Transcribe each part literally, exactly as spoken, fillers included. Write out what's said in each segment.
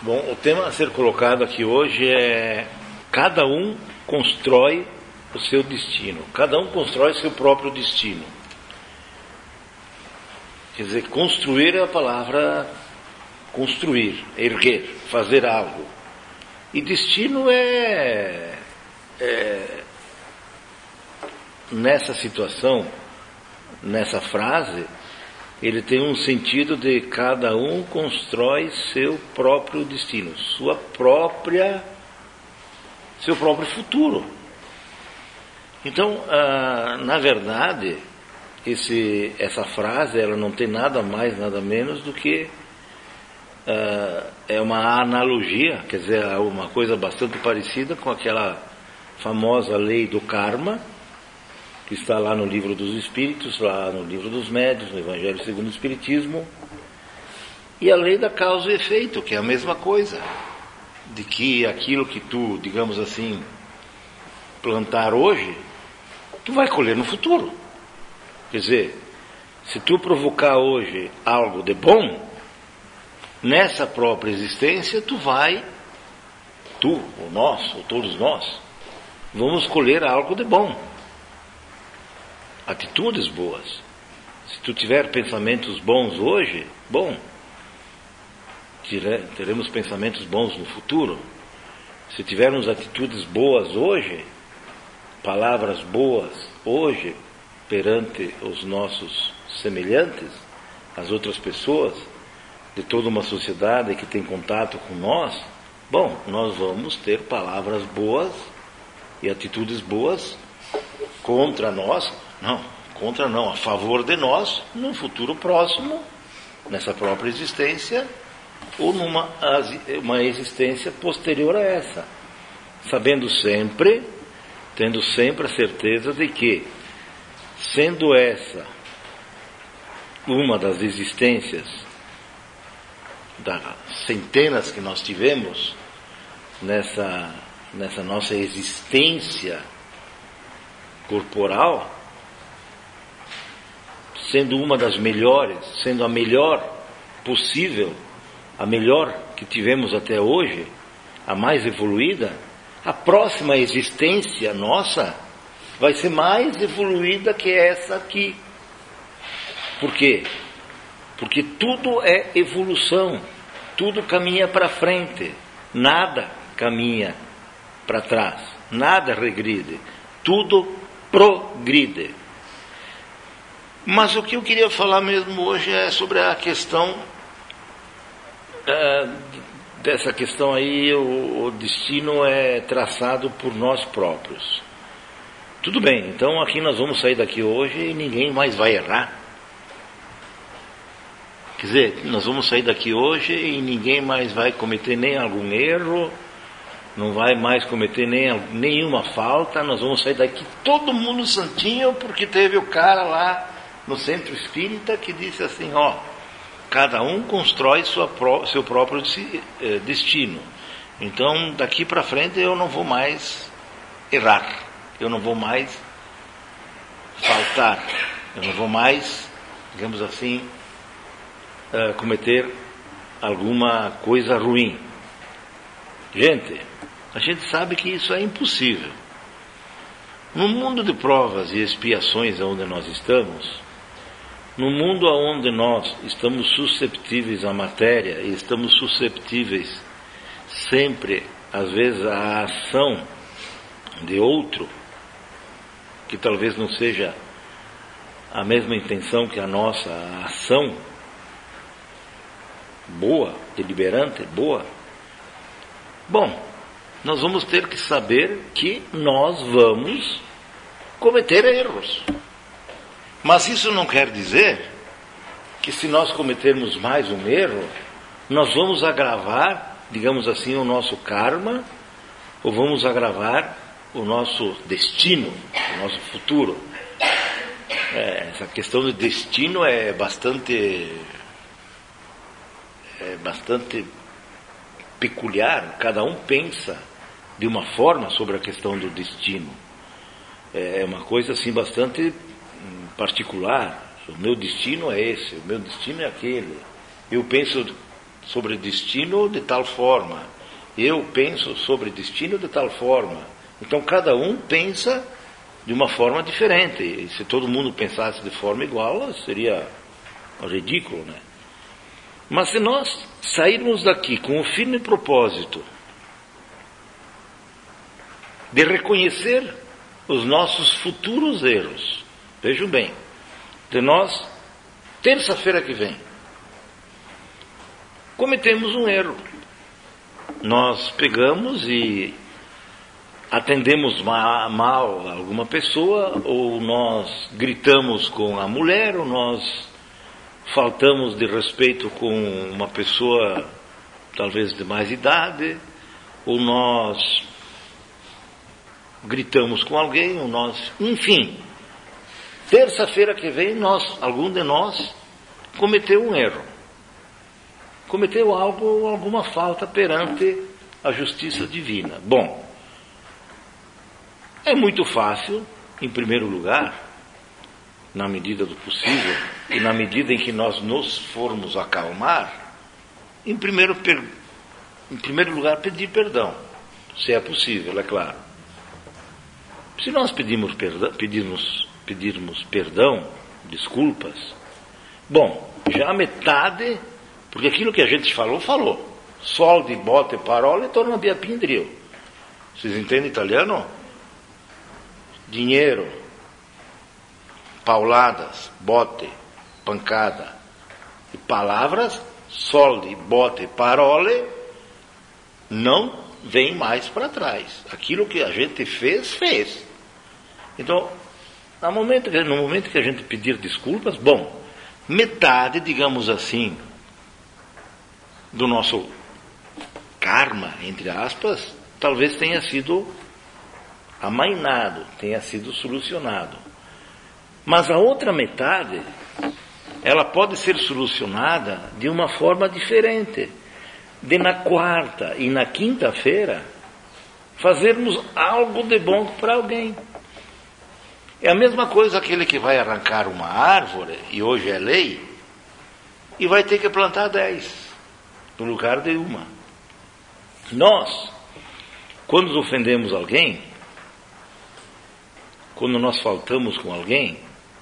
Bom, o tema a ser colocado aqui hoje é: cada um constrói o seu destino. Cada um constrói seu próprio destino. Quer dizer, construir é a palavra construir, erguer, fazer algo. E destino é, é nessa situação, nessa frase, ele tem um sentido de cada um constrói seu próprio destino, sua própria, seu próprio futuro. Então, ah, na verdade, esse, essa frase ela não tem nada mais, nada menos do que ah, é uma analogia, quer dizer, uma coisa bastante parecida com aquela famosa lei do karma, que está lá no Livro dos Espíritos, lá no Livro dos Médiuns, no Evangelho segundo o Espiritismo, e a lei da causa e efeito, que é a mesma coisa, de que aquilo que tu, digamos assim, plantar hoje, tu vai colher no futuro. Quer dizer, se tu provocar hoje algo de bom, nessa própria existência tu vai, tu, ou nós, ou todos nós, vamos colher algo de bom. Atitudes boas. Se tu tiver pensamentos bons hoje, bom, teremos pensamentos bons no futuro. Se tivermos atitudes boas hoje, palavras boas hoje, perante os nossos semelhantes, as outras pessoas, de toda uma sociedade que tem contato com nós, bom, nós vamos ter palavras boas e atitudes boas contra nós. Não, contra não, a favor de nós, num futuro próximo, nessa própria existência, ou numa uma existência posterior a essa. Sabendo sempre, tendo sempre a certeza de que, sendo essa uma das existências, das centenas que nós tivemos, nessa, nessa nossa existência corporal, sendo uma das melhores, sendo a melhor possível, a melhor que tivemos até hoje, a mais evoluída, a próxima existência nossa vai ser mais evoluída que essa aqui. Por quê? Porque tudo é evolução, tudo caminha para frente, nada caminha para trás, nada regride, tudo progride. Mas o que eu queria falar mesmo hoje é sobre a questão, é, dessa questão aí, o, o destino é traçado por nós próprios. Tudo bem, então aqui nós vamos sair daqui hoje e ninguém mais vai errar. Quer dizer, nós vamos sair daqui hoje e ninguém mais vai cometer nem algum erro, não vai mais cometer nem, nenhuma falta, nós vamos sair daqui todo mundo santinho, porque teve o cara lá no centro espírita que disse assim, ó, cada um constrói sua pró- seu próprio destino. Então, daqui para frente eu não vou mais errar, eu não vou mais faltar, eu não vou mais, digamos assim, uh, cometer alguma coisa ruim. Gente, a gente sabe que isso é impossível. No mundo de provas e expiações onde nós estamos, no mundo onde nós estamos susceptíveis à matéria e estamos susceptíveis sempre, às vezes, à ação de outro, que talvez não seja a mesma intenção que a nossa a ação boa, deliberante, boa. Bom, nós vamos ter que saber que nós vamos cometer erros. Mas isso não quer dizer que se nós cometermos mais um erro, nós vamos agravar, digamos assim, o nosso karma, ou vamos agravar o nosso destino, o nosso futuro. É, essa questão do destino é bastante, é bastante peculiar. Cada um pensa de uma forma sobre a questão do destino. É uma coisa assim bastante particular. O meu destino é esse, o meu destino é aquele. Eu penso sobre destino de tal forma. Eu penso sobre destino de tal forma. Então cada um pensa de uma forma diferente. E se todo mundo pensasse de forma igual, seria ridículo, né? Mas se nós sairmos daqui com o firme propósito de reconhecer os nossos futuros erros, vejam bem, de nós, terça-feira que vem, cometemos um erro. Nós pegamos e atendemos ma- mal alguma pessoa, ou nós gritamos com a mulher, ou nós faltamos de respeito com uma pessoa talvez de mais idade, ou nós gritamos com alguém, ou nós, enfim, terça-feira que vem nós, algum de nós cometeu um erro, cometeu algo, alguma falta perante a justiça divina. Bom, é muito fácil, em primeiro lugar, na medida do possível, e na medida em que nós nos formos acalmar, em primeiro, per... em primeiro lugar, pedir perdão, se é possível, é claro. Se nós pedirmos perdão, pedirmos, pedirmos perdão, desculpas, bom, já a metade, porque aquilo que a gente falou, falou. Soldi, bote, parole, torna via pindrio. Vocês entendem italiano? Dinheiro, pauladas, bote, pancada. E palavras, soldi, bote, parole, não vem mais para trás. Aquilo que a gente fez, fez. Então, no momento, no momento que a gente pedir desculpas, bom, metade, digamos assim, do nosso karma, entre aspas, talvez tenha sido amainado, tenha sido solucionado. Mas a outra metade, ela pode ser solucionada de uma forma diferente. De na quarta e na quinta-feira, fazermos algo de bom para alguém. É a mesma coisa aquele que vai arrancar uma árvore, e hoje é lei, e vai ter que plantar dez, no lugar de uma. Nós, quando ofendemos alguém, quando nós faltamos com alguém,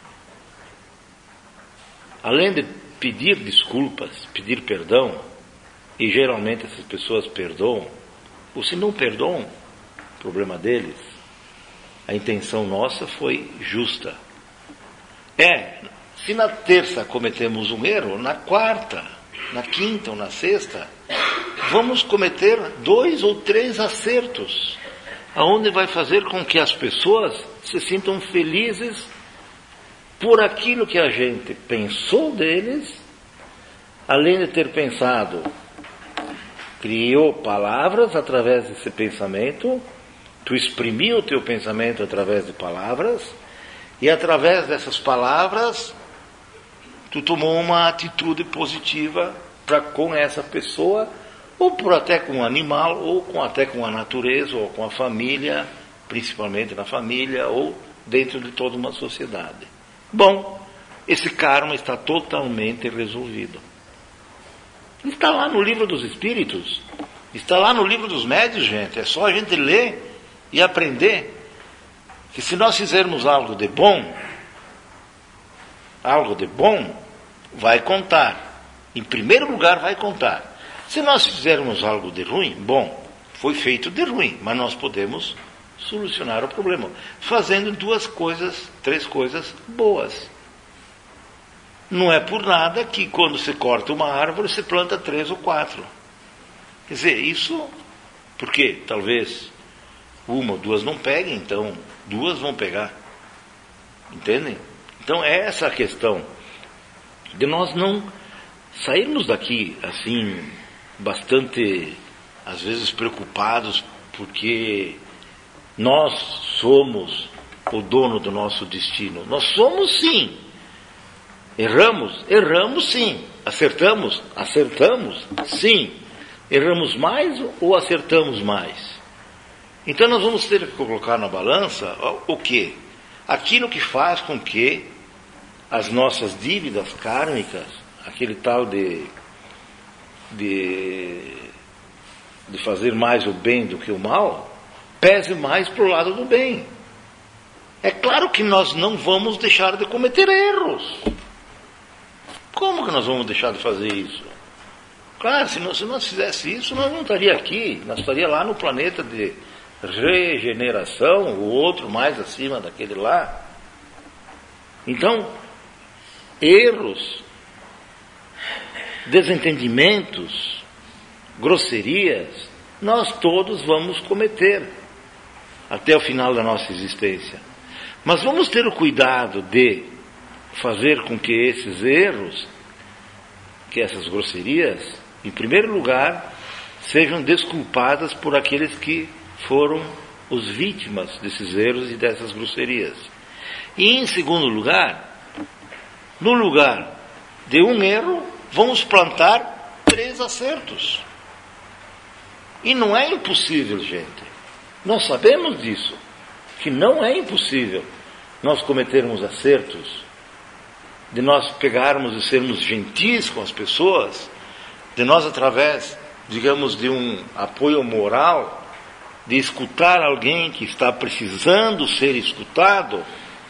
além de pedir desculpas, pedir perdão, e geralmente essas pessoas perdoam, ou se não perdoam, problema deles, a intenção nossa foi justa. É, se na terça cometemos um erro, na quarta, na quinta ou na sexta, vamos cometer dois ou três acertos, aonde vai fazer com que as pessoas se sintam felizes por aquilo que a gente pensou deles, além de ter pensado, criou palavras através desse pensamento, tu exprimiu o teu pensamento através de palavras, e através dessas palavras, tu tomou uma atitude positiva para com essa pessoa, ou por até com o animal, ou com, até com a natureza, ou com a família, principalmente na família, ou dentro de toda uma sociedade. Bom, esse karma está totalmente resolvido. Está lá no livro dos Espíritos, está lá no livro dos Médiuns, gente. É só a gente ler e aprender que se nós fizermos algo de bom, algo de bom, vai contar. Em primeiro lugar, vai contar. Se nós fizermos algo de ruim, bom, foi feito de ruim, mas nós podemos solucionar o problema fazendo duas coisas, três coisas boas. Não é por nada que quando se corta uma árvore, se planta três ou quatro. Quer dizer, isso porque talvez uma ou duas não peguem, então duas vão pegar. Entendem? Então é essa a questão de nós não sairmos daqui assim, bastante, às vezes preocupados, porque nós somos o dono do nosso destino. Nós somos sim. Erramos? Erramos sim. Acertamos? Acertamos? Sim. Erramos mais ou acertamos mais? Então nós vamos ter que colocar na balança o quê? Aquilo que faz com que as nossas dívidas kármicas, aquele tal de de, de fazer mais o bem do que o mal, pese mais para o lado do bem. É claro que nós não vamos deixar de cometer erros. Como que nós vamos deixar de fazer isso? Claro, se nós, se nós fizesse isso, nós não estaria aqui. Nós estaria lá no planeta de regeneração, o outro mais acima daquele lá. Então, erros, desentendimentos, grosserias, nós todos vamos cometer até o final da nossa existência. Mas vamos ter o cuidado de fazer com que esses erros, que essas grosserias, em primeiro lugar, sejam desculpadas por aqueles que foram os vítimas desses erros e dessas grosserias. E em segundo lugar, no lugar de um erro, vamos plantar três acertos. E não é impossível, gente. Nós sabemos disso, que não é impossível nós cometermos acertos, de nós pegarmos e sermos gentis com as pessoas, de nós, através, digamos, de um apoio moral, de escutar alguém que está precisando ser escutado,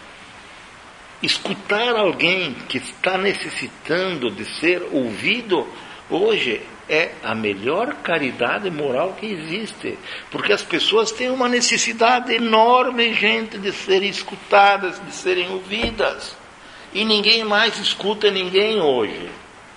escutar alguém que está necessitando de ser ouvido, hoje é a melhor caridade moral que existe, porque as pessoas têm uma necessidade enorme, gente, de serem escutadas, de serem ouvidas, e ninguém mais escuta ninguém hoje.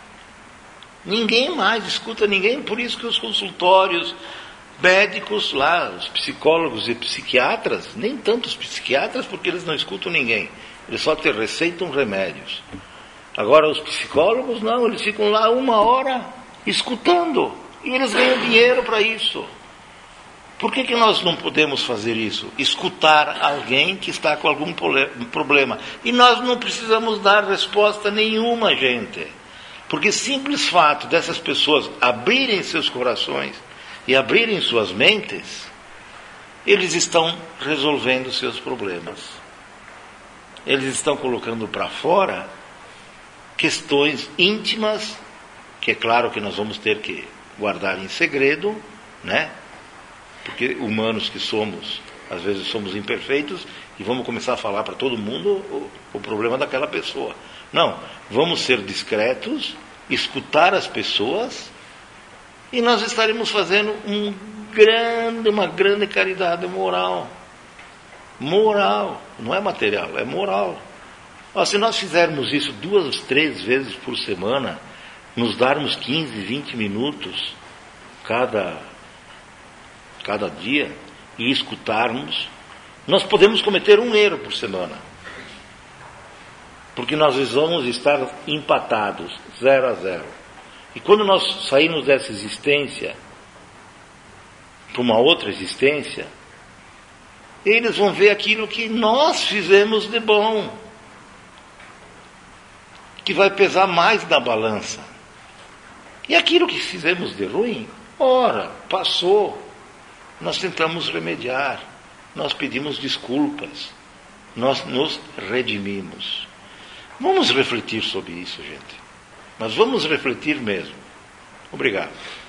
Ninguém mais escuta ninguém, por isso que os consultórios médicos lá, os psicólogos e psiquiatras, nem tanto os psiquiatras, porque eles não escutam ninguém, eles só te receitam remédios. Agora os psicólogos não, eles ficam lá uma hora escutando, e eles ganham dinheiro para isso. Por que que nós não podemos fazer isso? Escutar alguém que está com algum problema. E nós não precisamos dar resposta nenhuma, gente. Porque simples fato dessas pessoas abrirem seus corações e abrirem suas mentes, eles estão resolvendo seus problemas. Eles estão colocando para fora questões íntimas, que é claro que nós vamos ter que guardar em segredo, né? Porque humanos que somos, às vezes somos imperfeitos e vamos começar a falar para todo mundo o, o problema daquela pessoa. Não, vamos ser discretos, escutar as pessoas, e nós estaremos fazendo um grande, uma grande caridade moral. Moral, não é material, é moral. Ó, se nós fizermos isso duas, três vezes por semana, nos darmos quinze, vinte minutos cada, cada dia e escutarmos, nós podemos cometer um erro por semana. Porque nós vamos estar empatados, zero a zero. E quando nós sairmos dessa existência para uma outra existência, eles vão ver aquilo que nós fizemos de bom, que vai pesar mais na balança. E aquilo que fizemos de ruim, ora, passou. Nós tentamos remediar, nós pedimos desculpas, nós nos redimimos. Vamos refletir sobre isso, gente. Mas vamos refletir mesmo. Obrigado.